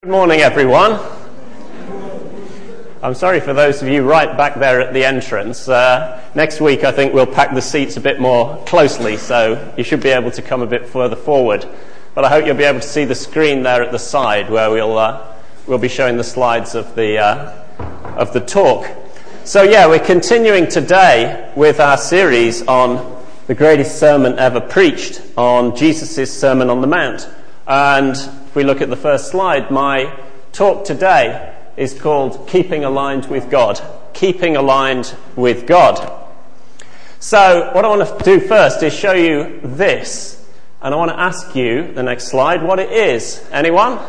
Good morning, everyone. I'm sorry for those of you right back there at the entrance. Next week, I think we'll pack the seats a bit more closely, so you should be able to come a bit further forward. But I hope you'll be able to see the screen there at the side, where we'll be showing the slides of the talk. So yeah, we're continuing today with our series on the greatest sermon ever preached, on Jesus' Sermon on the Mount. And if we look at the first slide, my talk today is called Keeping Aligned with God. Keeping Aligned with God. So what I want to do first is show you this. And I want to ask you, the next slide, what it is. Anyone?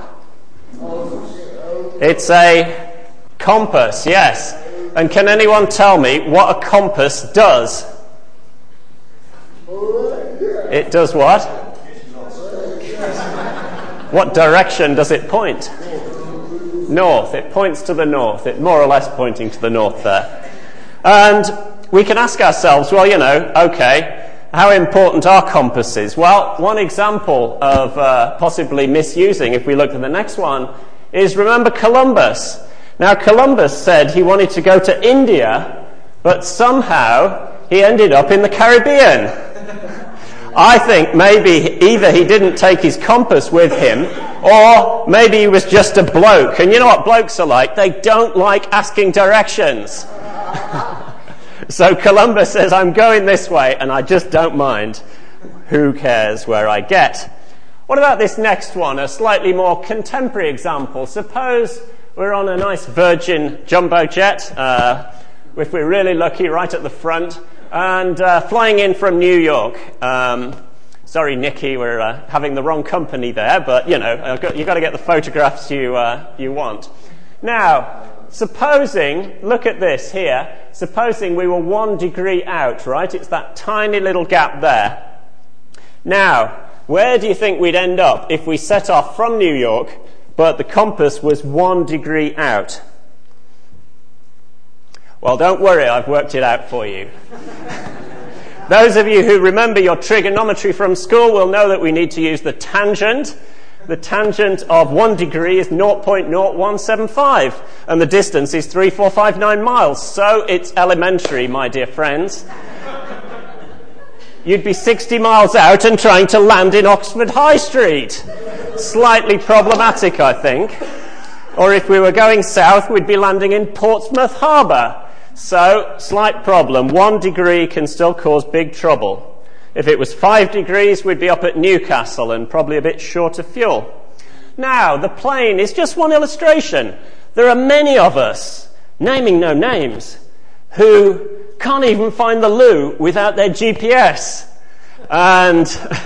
It's a compass, yes. And can anyone tell me what a compass does? It does what? What direction does it point? North. It points to the north. It's more or less pointing to the north there. And we can ask ourselves, well, okay, how important are compasses? Well, one example of possibly misusing, if we look at the next one, is remember Columbus. Now, Columbus said he wanted to go to India, but somehow he ended up in the Caribbean. I think maybe either he didn't take his compass with him, or maybe he was just a bloke. And you know what blokes are like? They don't like asking directions. So Columbus says, I'm going this way, and I just don't mind. Who cares where I get? What about this next one, a slightly more contemporary example? Suppose we're on a nice Virgin jumbo jet, if we're really lucky, right at the front, and flying in from New York. Sorry, Nikki, we're having the wrong company there, but you've got to get the photographs you want. Now, look at this here. Supposing we were 1 degree out, right? It's that tiny little gap there. Now, where do you think we'd end up if we set off from New York, but the compass was 1 degree out? Well, don't worry, I've worked it out for you. Those of you who remember your trigonometry from school will know that we need to use the tangent. The tangent of 1 degree is 0.0175, and the distance is 3,459 miles. So it's elementary, my dear friends. You'd be 60 miles out and trying to land in Oxford High Street. Slightly problematic, I think. Or if we were going south, we'd be landing in Portsmouth Harbour. So, slight problem. 1 degree can still cause big trouble. If it was 5 degrees, we'd be up at Newcastle and probably a bit short of fuel. Now, the plane is just one illustration. There are many of us, naming no names, who can't even find the loo without their GPS. And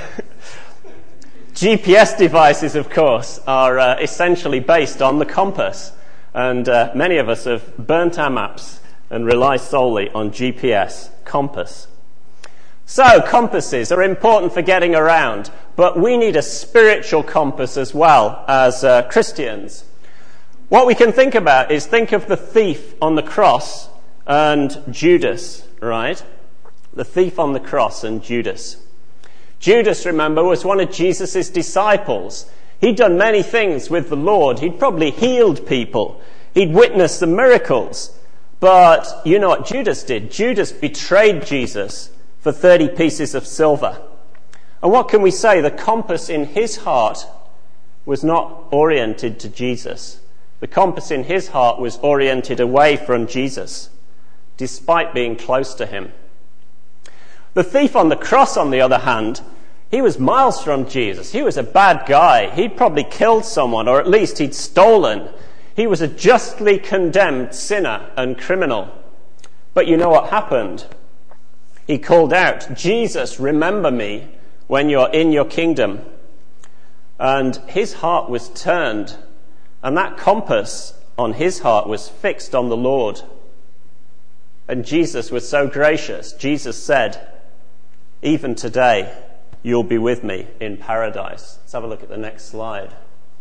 GPS devices, of course, are essentially based on the compass. And many of us have burnt our maps and rely solely on GPS, compass. So, compasses are important for getting around, but we need a spiritual compass as well as Christians. What we can think about is think of the thief on the cross and Judas, right? The thief on the cross and Judas. Judas, remember, was one of Jesus' disciples. He'd done many things with the Lord. He'd probably healed people. He'd witnessed the miracles. But you know what Judas did? Judas betrayed Jesus for 30 pieces of silver. And what can we say? The compass in his heart was not oriented to Jesus. The compass in his heart was oriented away from Jesus, despite being close to him. The thief on the cross, on the other hand, he was miles from Jesus. He was a bad guy. He'd probably killed someone, or at least he'd stolen. He was a justly condemned sinner and criminal. But you know what happened? He called out, Jesus, remember me when you're in your kingdom. And his heart was turned, and that compass on his heart was fixed on the Lord. And Jesus was so gracious. Jesus said, even today, you'll be with me in paradise. Let's have a look at the next slide.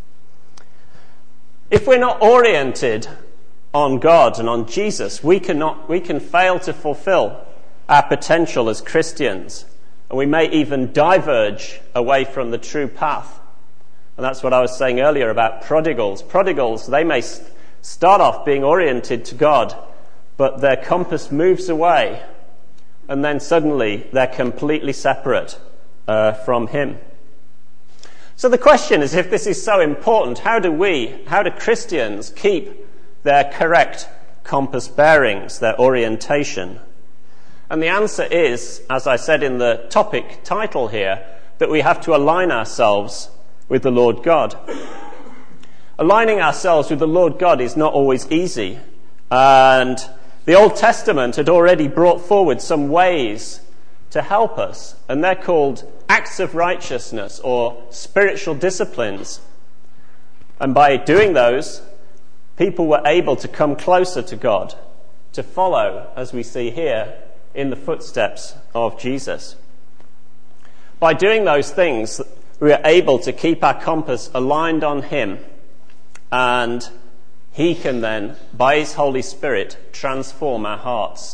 If we're not oriented on God and on Jesus, we can fail to fulfill our potential as Christians, and we may even diverge away from the true path. And that's what I was saying earlier about prodigals. Prodigals, they may start off being oriented to God, but their compass moves away, and then suddenly they're completely separate from him. So the question is, if this is so important, how do Christians keep their correct compass bearings, their orientation? And the answer is, as I said in the topic title here, that we have to align ourselves with the Lord God. Aligning ourselves with the Lord God is not always easy. And the Old Testament had already brought forward some ways to help us. And they're called acts of righteousness or spiritual disciplines. And by doing those, people were able to come closer to God, to follow, as we see here, in the footsteps of Jesus. By doing those things, we are able to keep our compass aligned on him, and he can then, by his Holy Spirit, transform our hearts.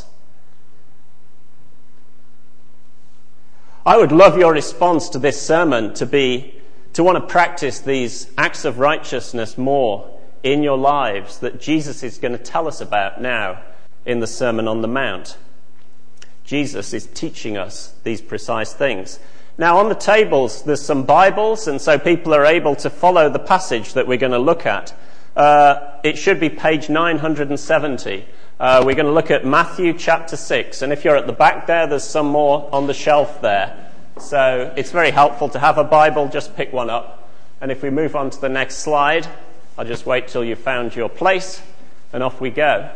I would love your response to this sermon to want to practice these acts of righteousness more in your lives that Jesus is going to tell us about now in the Sermon on the Mount. Jesus is teaching us these precise things. Now, on the tables, there's some Bibles, and so people are able to follow the passage that we're going to look at. It should be page 970. We're going to look at Matthew chapter 6, and if you're at the back there, there's some more on the shelf there. So it's very helpful to have a Bible. Just pick one up. And if we move on to the next slide, I'll just wait till you've found your place, and off we go.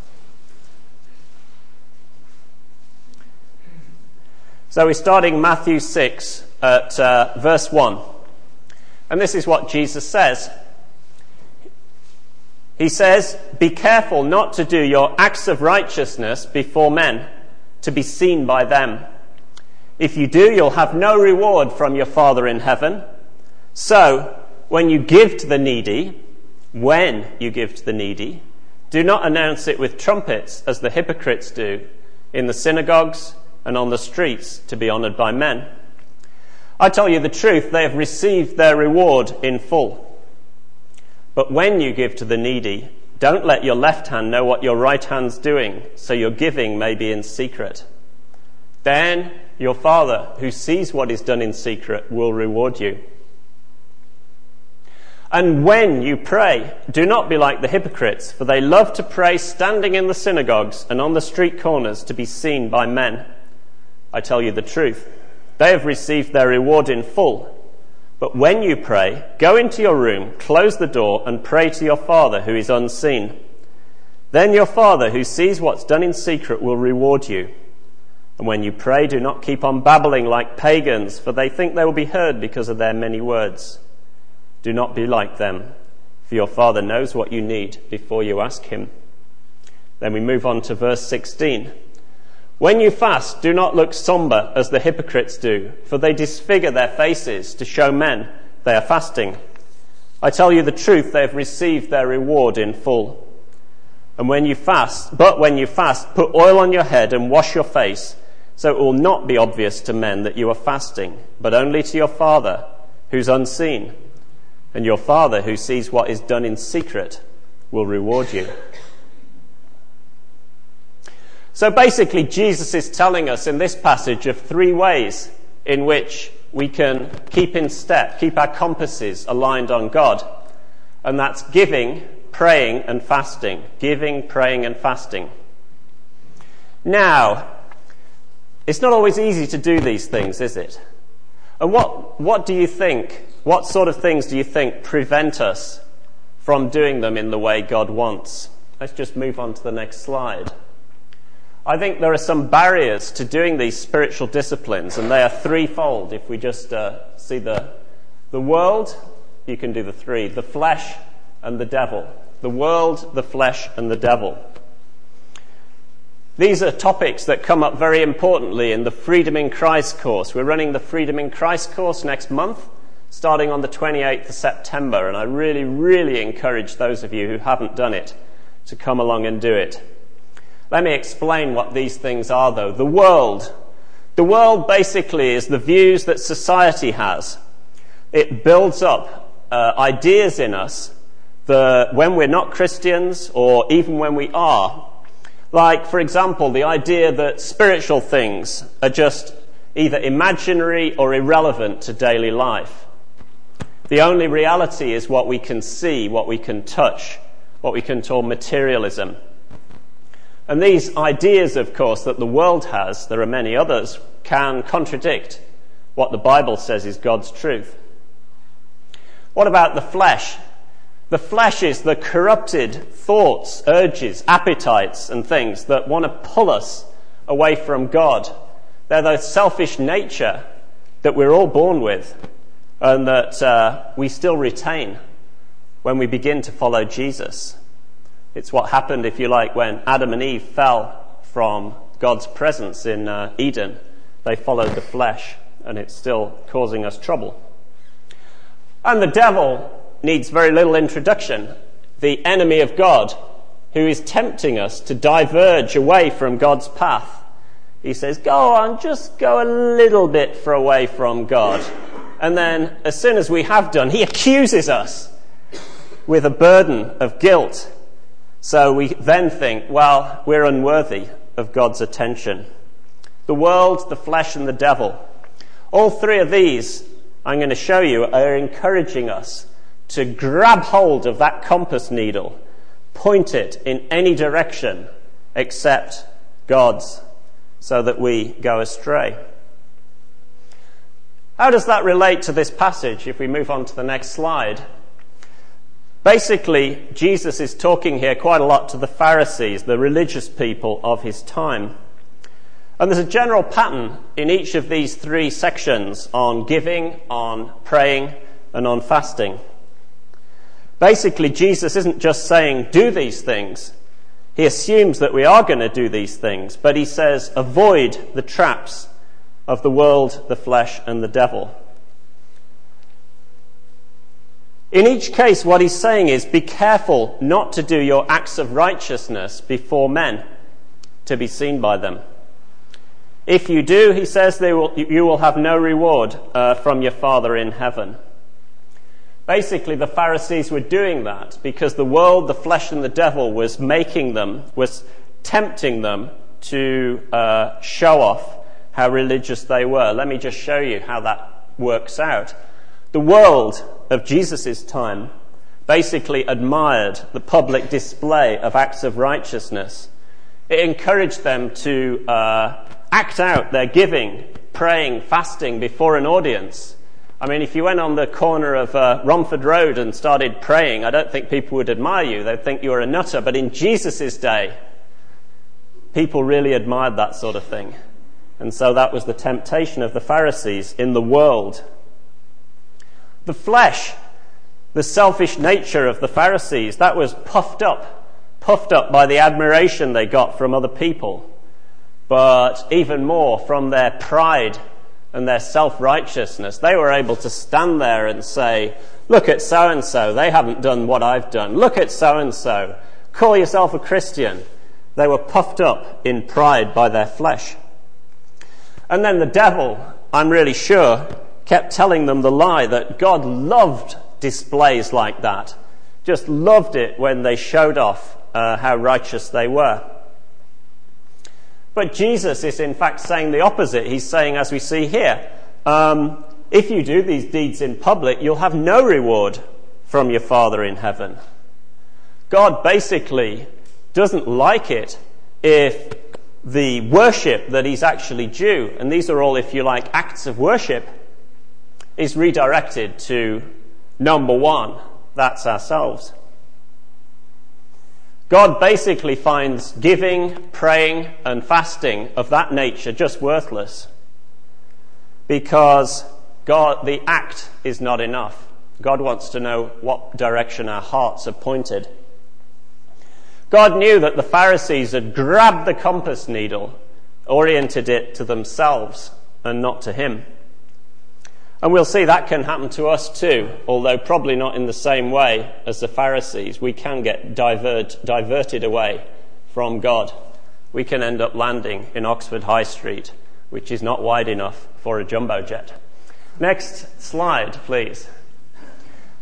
So we're starting Matthew 6 at verse 1. And this is what Jesus says. He says, "Be careful not to do your acts of righteousness before men, to be seen by them. If you do, you'll have no reward from your Father in heaven. So, when you give to the needy, do not announce it with trumpets as the hypocrites do in the synagogues and on the streets to be honoured by men. I tell you the truth, they have received their reward in full. But when you give to the needy, don't let your left hand know what your right hand's doing, so your giving may be in secret. Then your Father, who sees what is done in secret, will reward you. And when you pray, do not be like the hypocrites, for they love to pray standing in the synagogues and on the street corners to be seen by men. I tell you the truth, they have received their reward in full. But when you pray, go into your room, close the door, and pray to your Father who is unseen. Then your Father who sees what's done in secret will reward you. And when you pray, do not keep on babbling like pagans, for they think they will be heard because of their many words. Do not be like them, for your Father knows what you need before you ask him." Then we move on to verse 16. "When you fast, do not look somber as the hypocrites do, for they disfigure their faces to show men they are fasting. I tell you the truth, they have received their reward in full. But when you fast, put oil on your head and wash your face, so it will not be obvious to men that you are fasting, but only to your Father who's unseen. And your Father who sees what is done in secret will reward you." So basically, Jesus is telling us in this passage of three ways in which we can keep in step, keep our compasses aligned on God. And that's giving, praying, and fasting. Giving, praying, and fasting. Now, it's not always easy to do these things, is it? And what do you think, what sort of things do you think prevent us from doing them in the way God wants? Let's just move on to the next slide. I think there are some barriers to doing these spiritual disciplines, and they are threefold. If we just see the world, you can do the three: the flesh and the devil. The world, the flesh, and the devil. These are topics that come up very importantly in the Freedom in Christ course. We're running the Freedom in Christ course next month, starting on the 28th of September, and I really, really encourage those of you who haven't done it to come along and do it. Let me explain what these things are, though. The world. The world basically is the views that society has. It builds up ideas in us that when we're not Christians, or even when we are, like, for example, the idea that spiritual things are just either imaginary or irrelevant to daily life. The only reality is what we can see, what we can touch, what we can call materialism. And these ideas, of course, that the world has, there are many others, can contradict what the Bible says is God's truth. What about the flesh? The flesh is the corrupted thoughts, urges, appetites and things that want to pull us away from God. They're the selfish nature that we're all born with and that we still retain when we begin to follow Jesus. It's what happened, if you like, when Adam and Eve fell from God's presence in Eden. They followed the flesh, and it's still causing us trouble. And the devil needs very little introduction. The enemy of God, who is tempting us to diverge away from God's path. He says, go on, just go a little bit away from God. And then, as soon as we have done, he accuses us with a burden of guilt. So we then think, well, we're unworthy of God's attention. The world, the flesh, and the devil. All three of these, I'm going to show you, are encouraging us to grab hold of that compass needle, point it in any direction except God's, so that we go astray. How does that relate to this passage if we move on to the next slide? Basically, Jesus is talking here quite a lot to the Pharisees, the religious people of his time. And there's a general pattern in each of these three sections on giving, on praying, and on fasting. Basically, Jesus isn't just saying, do these things. He assumes that we are going to do these things, but he says, avoid the traps of the world, the flesh, and the devil. In each case, what he's saying is, be careful not to do your acts of righteousness before men, to be seen by them. If you do, he says, you will have no reward from your Father in heaven. Basically, the Pharisees were doing that because the world, the flesh, and the devil was tempting them to show off how religious they were. Let me just show you how that works out. The world of Jesus' time basically admired the public display of acts of righteousness. It encouraged them to act out their giving, praying, fasting before an audience. I mean, if you went on the corner of Romford Road and started praying, I don't think people would admire you. They'd think you were a nutter. But in Jesus' day, people really admired that sort of thing. And so that was the temptation of the Pharisees in the world. The flesh, the selfish nature of the Pharisees, that was puffed up by the admiration they got from other people, but even more from their pride and their self-righteousness. They were able to stand there and say, look at so-and-so, they haven't done what I've done. Look at so-and-so, call yourself a Christian. They were puffed up in pride by their flesh. And then the devil, I'm really sure, kept telling them the lie that God loved displays like that. Just loved it when they showed off how righteous they were. But Jesus is in fact saying the opposite. He's saying, as we see here, if you do these deeds in public, you'll have no reward from your Father in heaven. God basically doesn't like it if the worship that he's actually due, and these are all, if you like, acts of worship, is redirected to number one, that's ourselves. God basically finds giving, praying, and fasting of that nature just worthless, because the act is not enough. God wants to know what direction our hearts are pointed. God knew that the Pharisees had grabbed the compass needle, oriented it to themselves and not to him. And we'll see that can happen to us too, although probably not in the same way as the Pharisees. We can get diverted away from God. We can end up landing in Oxford High Street, which is not wide enough for a jumbo jet. Next slide, please.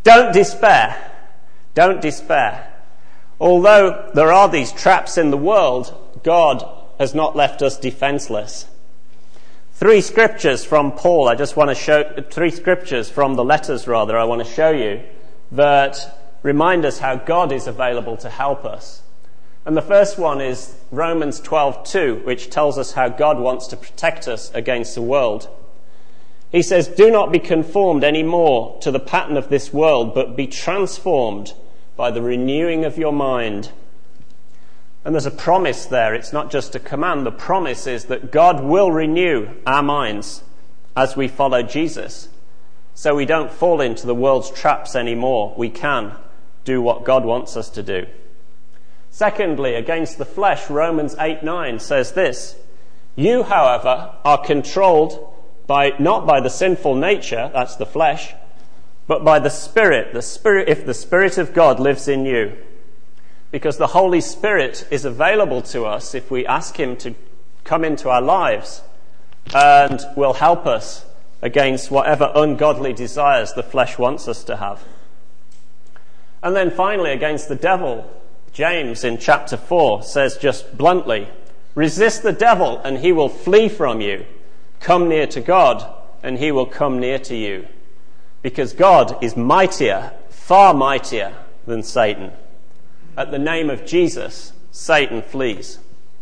Don't despair. Don't despair. Although there are these traps in the world, God has not left us defenseless. Three scriptures from Paul, three scriptures from the letters rather, I want to show you that remind us how God is available to help us. And the first one is Romans 12:2, which tells us how God wants to protect us against the world. He says, "Do not be conformed any more to the pattern of this world, but be transformed by the renewing of your mind." And there's a promise there. It's not just a command. The promise is that God will renew our minds as we follow Jesus. So we don't fall into the world's traps anymore. We can do what God wants us to do. Secondly, against the flesh, Romans 8:9 says this, "You, however, are controlled not by the sinful nature," that's the flesh, "but by the Spirit, if the Spirit of God lives in you." Because the Holy Spirit is available to us if we ask him to come into our lives and will help us against whatever ungodly desires the flesh wants us to have. And then finally, against the devil, James in chapter 4 says just bluntly, "Resist the devil and he will flee from you. Come near to God and he will come near to you." Because God is mightier, far mightier than Satan. At the name of Jesus, Satan flees.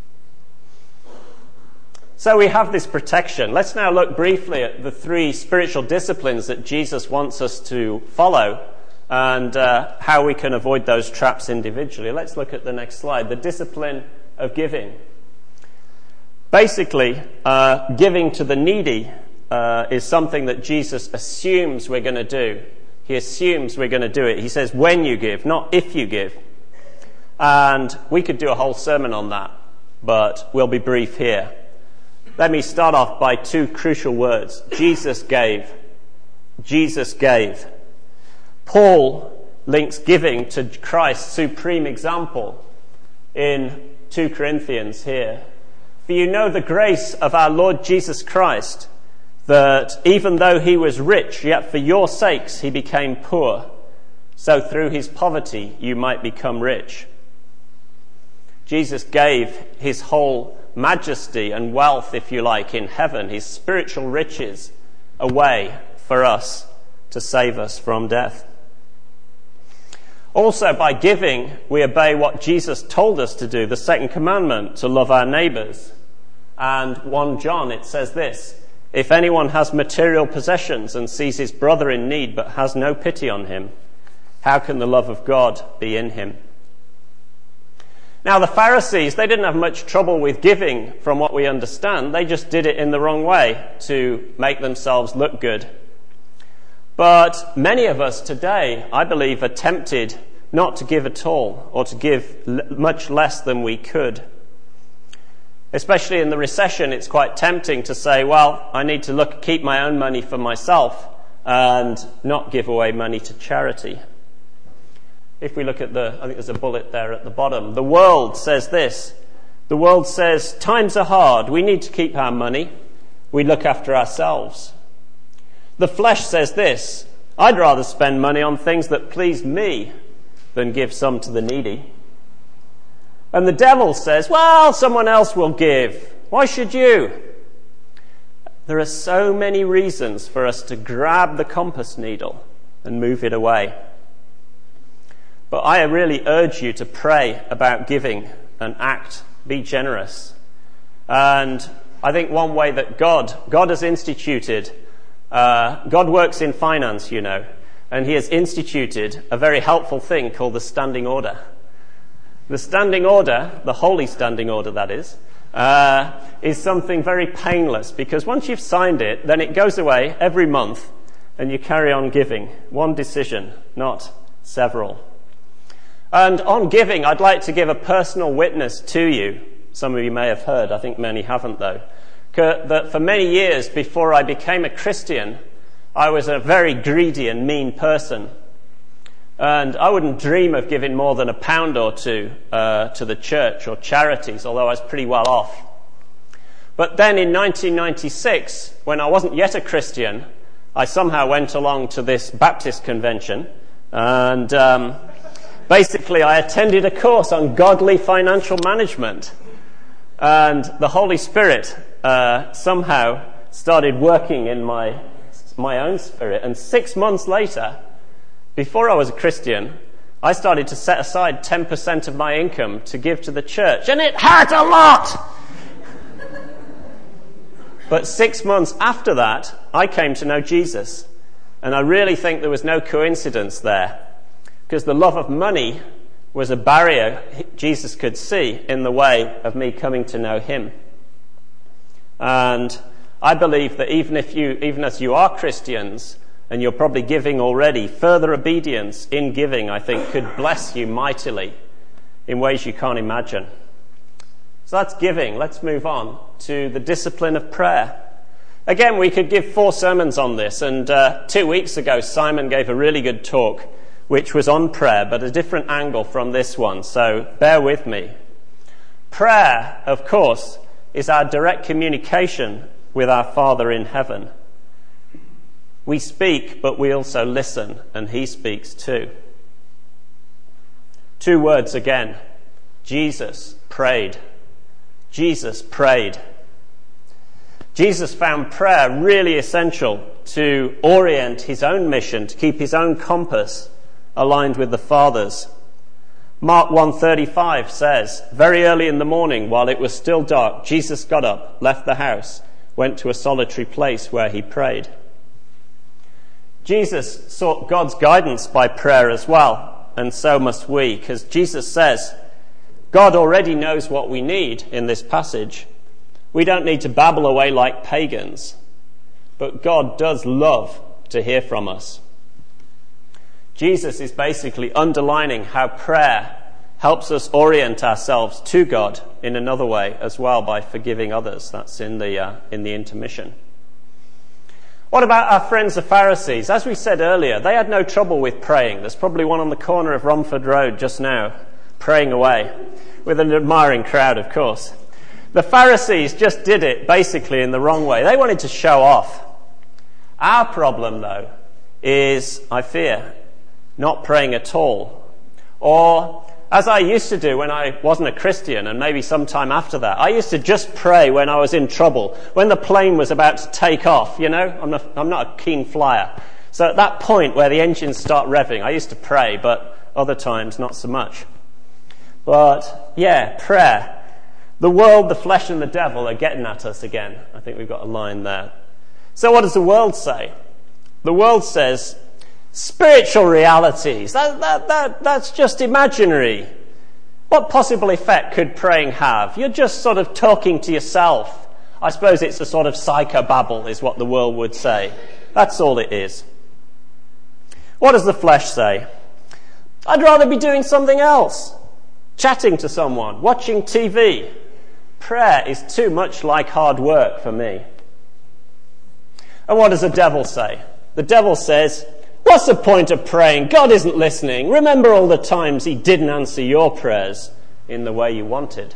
So we have this protection. Let's now look briefly at the three spiritual disciplines that Jesus wants us to follow and how we can avoid those traps individually. Let's look at the next slide. The discipline of giving. Basically, giving to the needy is something that Jesus assumes we're going to do. He assumes we're going to do it. He says when you give, not if you give. And we could do a whole sermon on that, but we'll be brief here. Let me start off by two crucial words. Jesus gave. Jesus gave. Paul links giving to Christ's supreme example in 2 Corinthians here. "For you know the grace of our Lord Jesus Christ, that even though he was rich, yet for your sakes he became poor, so through his poverty you might become rich." Jesus gave his whole majesty and wealth, if you like, in heaven, his spiritual riches, away for us to save us from death. Also, by giving, we obey what Jesus told us to do, the second commandment, to love our neighbours. And 1 John, it says this, "If anyone has material possessions and sees his brother in need but has no pity on him, how can the love of God be in him?" Now, the Pharisees, they didn't have much trouble with giving from what we understand. They just did it in the wrong way to make themselves look good. But many of us today, I believe, are tempted not to give at all or to give much less than we could. Especially in the recession, it's quite tempting to say, well, I need to keep my own money for myself and not give away money to charity. If we look at I think there's a bullet there at the bottom. The world says this. The world says, times are hard. We need to keep our money. We look after ourselves. The flesh says this. I'd rather spend money on things that please me than give some to the needy. And the devil says, well, someone else will give. Why should you? There are so many reasons for us to grab the compass needle and move it away. But I really urge you to pray about giving and act, be generous. And I think one way that God has instituted, God works in finance, you know, and he has instituted a very helpful thing called the standing order. The standing order, the holy standing order that is something very painless, because once you've signed it, then it goes away every month and you carry on giving. One decision, not several. And on giving, I'd like to give a personal witness to you. Some of you may have heard, I think many haven't though, that for many years before I became a Christian, I was a very greedy and mean person. And I wouldn't dream of giving more than £1 or £2 to the church or charities, although I was pretty well off. But then in 1996, when I wasn't yet a Christian, I somehow went along to this Baptist convention And basically, I attended a course on godly financial management. And the Holy Spirit somehow started working in my own spirit. And 6 months later, before I was a Christian, I started to set aside 10% of my income to give to the church. And it hurt a lot! But 6 months after that, I came to know Jesus. And I really think there was no coincidence there, because the love of money was a barrier Jesus could see in the way of me coming to know him. And I believe that even as you are Christians, and you're probably giving already, further obedience in giving, I think, could bless you mightily in ways you can't imagine. So that's giving. Let's move on to the discipline of prayer. Again, we could give 4 sermons on this, and 2 weeks ago Simon gave a really good talk which was on prayer, but a different angle from this one, so bear with me. Prayer, of course, is our direct communication with our Father in heaven. We speak, but we also listen, and he speaks too. 2 words again. Jesus prayed. Jesus prayed. Jesus found prayer really essential to orient his own mission, to keep his own compass aligned with the Father's. Mark 1:35 says, very early in the morning, while it was still dark, Jesus got up, left the house, went to a solitary place where he prayed. Jesus sought God's guidance by prayer as well, and so must we, because Jesus says, God already knows what we need in this passage. We don't need to babble away like pagans, but God does love to hear from us. Jesus is basically underlining how prayer helps us orient ourselves to God in another way as well, by forgiving others. That's in the intermission. What about our friends the Pharisees? As we said earlier, they had no trouble with praying. There's probably one on the corner of Romford Road just now, praying away, with an admiring crowd, of course. The Pharisees just did it basically in the wrong way. They wanted to show off. Our problem, though, is, I fear, not praying at all. Or, as I used to do when I wasn't a Christian, and maybe sometime after that, I used to just pray when I was in trouble, when the plane was about to take off, you know. I'm not a keen flyer. So at that point where the engines start revving, I used to pray, but other times not so much. But, yeah, prayer. The world, the flesh, and the devil are getting at us again. I think we've got a line there. So what does the world say? The world says, spiritual realities, that's just imaginary. What possible effect could praying have? You're just sort of talking to yourself. I suppose it's a sort of psychobabble, is what the world would say. That's all it is. What does the flesh say? I'd rather be doing something else. Chatting to someone, watching TV. Prayer is too much like hard work for me. And what does the devil say? The devil says, what's the point of praying? God isn't listening. Remember all the times he didn't answer your prayers in the way you wanted.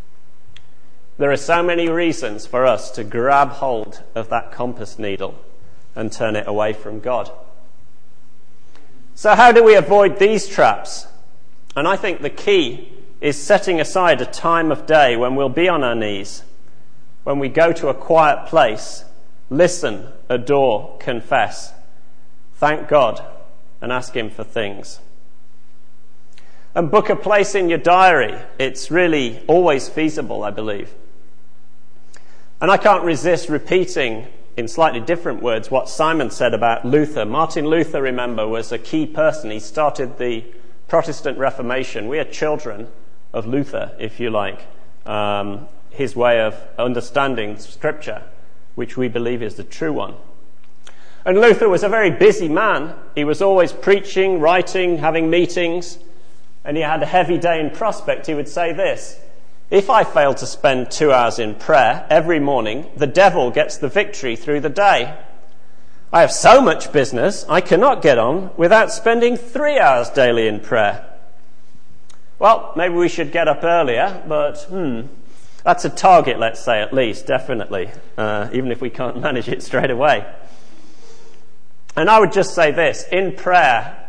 There are so many reasons for us to grab hold of that compass needle and turn it away from God. So how do we avoid these traps? And I think the key is setting aside a time of day when we'll be on our knees, when we go to a quiet place, listen, adore, confess, thank God, and ask him for things. And book a place in your diary. It's really always feasible, I believe. And I can't resist repeating, in slightly different words, what Simon said about Luther. Martin Luther, remember, was a key person. He started the Protestant Reformation. We are children of Luther, if you like, his way of understanding Scripture, which we believe is the true one. And Luther was a very busy man. He was always preaching, writing, having meetings, and he had a heavy day in prospect. He would say this: if I fail to spend 2 hours in prayer every morning, the devil gets the victory through the day. I have so much business, I cannot get on without spending 3 hours daily in prayer. Well, maybe we should get up earlier, but that's a target, let's say, at least, definitely, even if we can't manage it straight away. And I would just say this: in prayer,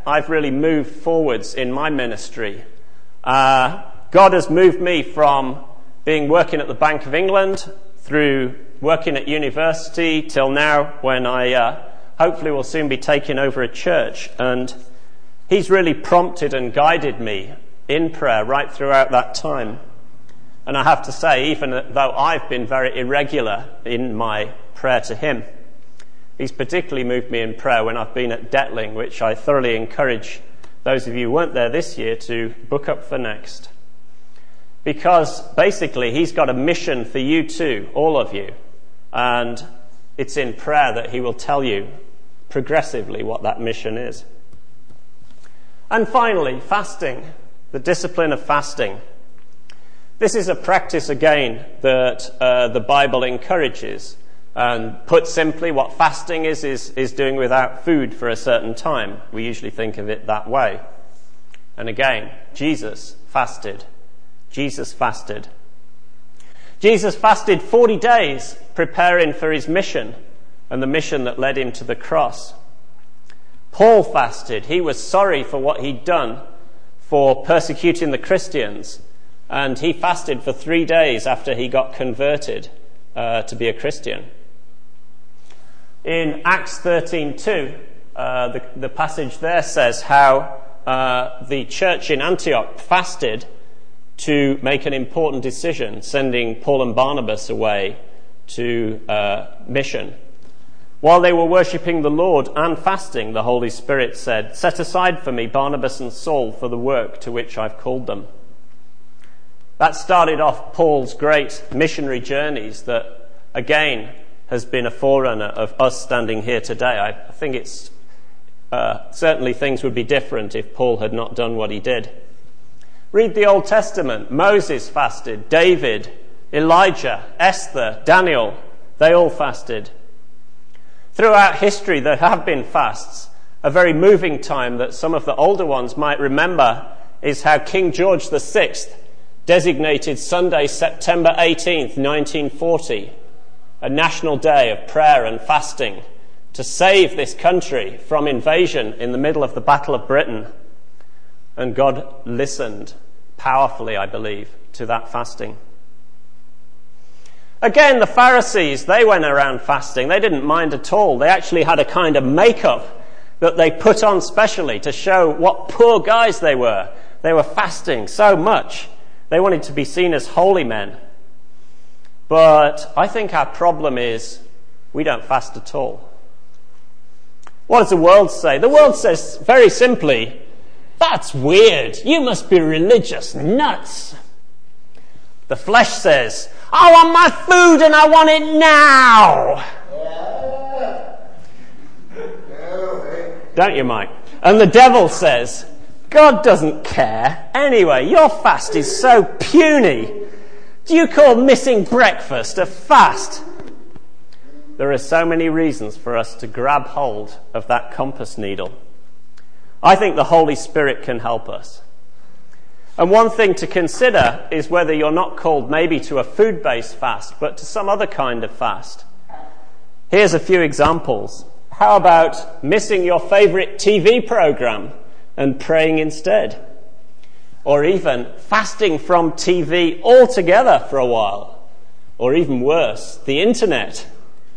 I've really moved forwards in my ministry. God has moved me from working at the Bank of England through working at university till now, when I hopefully will soon be taking over a church. And he's really prompted and guided me in prayer right throughout that time. And I have to say, even though I've been very irregular in my prayer to him, he's particularly moved me in prayer when I've been at Detling, which I thoroughly encourage those of you who weren't there this year to book up for next. Because basically he's got a mission for you too, all of you. And it's in prayer that he will tell you progressively what that mission is. And finally, fasting, the discipline of fasting. This is a practice, again, that the Bible encourages. And put simply, what fasting is doing without food for a certain time. We usually think of it that way. And again, Jesus fasted. Jesus fasted. Jesus fasted 40 days preparing for his mission and the mission that led him to the cross. Paul fasted. He was sorry for what he'd done for persecuting the Christians, and he fasted for 3 days after he got converted to be a Christian. In Acts 13:2, the passage there says how the church in Antioch fasted to make an important decision, sending Paul and Barnabas away to mission. While they were worshipping the Lord and fasting, the Holy Spirit said, "Set aside for me Barnabas and Saul for the work to which I've called them." That started off Paul's great missionary journeys that, again, has been a forerunner of us standing here today. I think it's certainly things would be different if Paul had not done what he did. Read the Old Testament. Moses fasted, David, Elijah, Esther, Daniel, they all fasted. Throughout history there have been fasts. A very moving time that some of the older ones might remember is how King George VI designated Sunday, September 18th, 1940, a national day of prayer and fasting to save this country from invasion in the middle of the Battle of Britain. And God listened powerfully, I believe, to that fasting. Again, the Pharisees, they went around fasting. They didn't mind at all. They actually had a kind of makeup that they put on specially to show what poor guys they were. They were fasting so much. They wanted to be seen as holy men. But I think our problem is we don't fast at all. What does the world say? The world says very simply, "That's weird. You must be religious nuts." The flesh says, "I want my food and I want it now." Don't you, Mike? And the devil says, "God doesn't care. Anyway, your fast is so puny. Do you call missing breakfast a fast?" There are so many reasons for us to grab hold of that compass needle. I think the Holy Spirit can help us. And one thing to consider is whether you're not called maybe to a food-based fast, but to some other kind of fast. Here's a few examples. How about missing your favourite TV program and praying instead? Or even fasting from TV altogether for a while. Or even worse, the internet.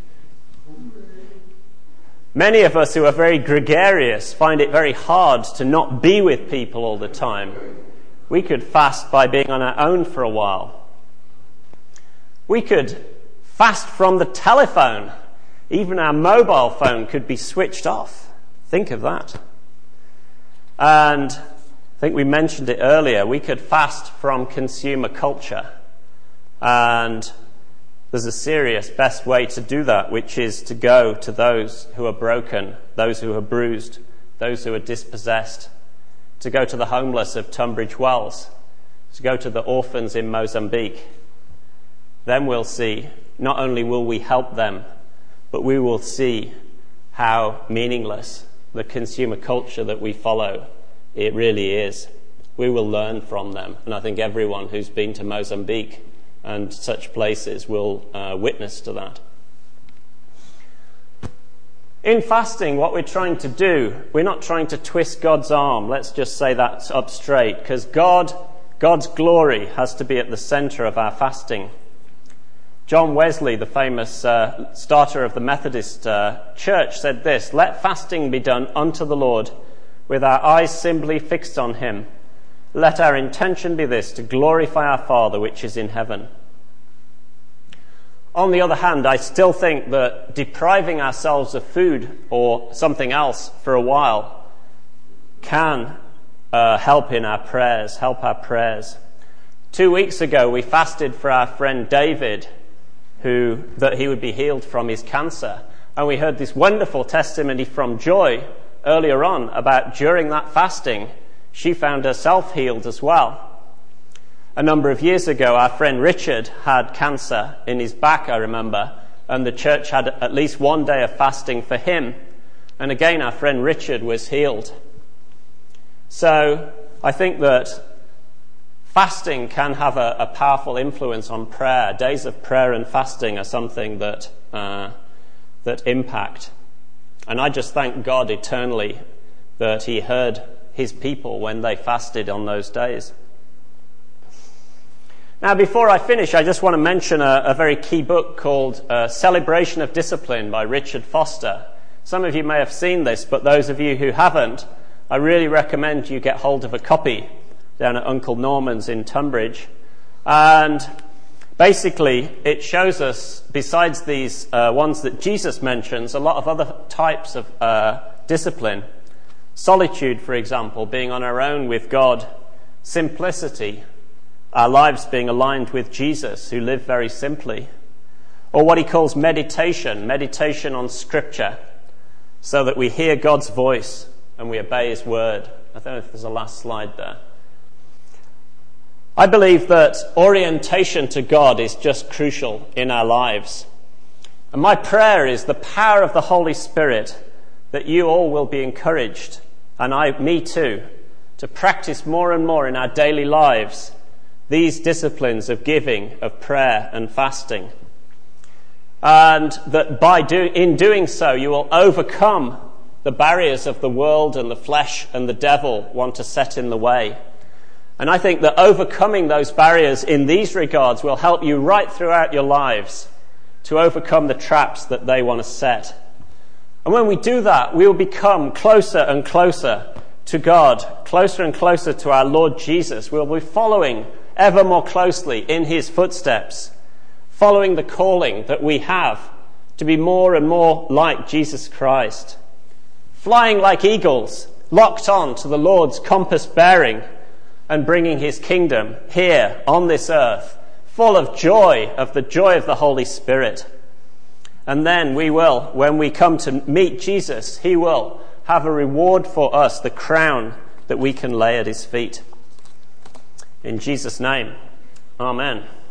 Many of us who are very gregarious find it very hard to not be with people all the time. We could fast by being on our own for a while. We could fast from the telephone. Even our mobile phone could be switched off. Think of that. And I think we mentioned it earlier. We could fast from consumer culture. And there's a serious best way to do that, which is to go to those who are broken, those who are bruised, those who are dispossessed, to go to the homeless of Tunbridge Wells, to go to the orphans in Mozambique. Then we'll see, not only will we help them, but we will see how meaningless the consumer culture that we follow, it really is. We will learn from them. And I think everyone who's been to Mozambique and such places will witness to that. In fasting, what we're trying to do, we're not trying to twist God's arm. Let's just say that up straight, because God's glory has to be at the centre of our fasting. John Wesley, the famous starter of the Methodist Church, said this: "Let fasting be done unto the Lord, with our eyes simply fixed on him. Let our intention be this, to glorify our Father which is in heaven." On the other hand, I still think that depriving ourselves of food or something else for a while can help our prayers. 2 weeks ago, we fasted for our friend David, that he would be healed from his cancer. And we heard this wonderful testimony from Joy earlier on about during that fasting, she found herself healed as well. A number of years ago, our friend Richard had cancer in his back, I remember, and the church had at least one day of fasting for him. And again, our friend Richard was healed. So I think that fasting can have a powerful influence on prayer. Days of prayer and fasting are something that impact. And I just thank God eternally that he heard his people when they fasted on those days. Now, before I finish, I just want to mention a very key book called Celebration of Discipline by Richard Foster. Some of you may have seen this, but those of you who haven't, I really recommend you get hold of a copy down at Uncle Norman's in Tunbridge. And basically, it shows us, besides these ones that Jesus mentions, a lot of other types of discipline. Solitude, for example, being on our own with God. Simplicity, our lives being aligned with Jesus, who lived very simply. Or what he calls meditation on Scripture, so that we hear God's voice and we obey his word. I don't know if there's a last slide there. I believe that orientation to God is just crucial in our lives. And my prayer is the power of the Holy Spirit, that you all will be encouraged, and me too, to practice more and more in our daily lives these disciplines of giving, of prayer and fasting. And that in doing so, you will overcome the barriers of the world and the flesh and the devil want to set in the way. And I think that overcoming those barriers in these regards will help you right throughout your lives to overcome the traps that they want to set. And when we do that, we will become closer and closer to God, closer and closer to our Lord Jesus. We'll be following ever more closely in his footsteps, following the calling that we have to be more and more like Jesus Christ, flying like eagles, locked on to the Lord's compass bearing, and bringing his kingdom here on this earth, full of the joy of the Holy Spirit. And then we will, when we come to meet Jesus, he will have a reward for us, the crown that we can lay at his feet. In Jesus' name, amen.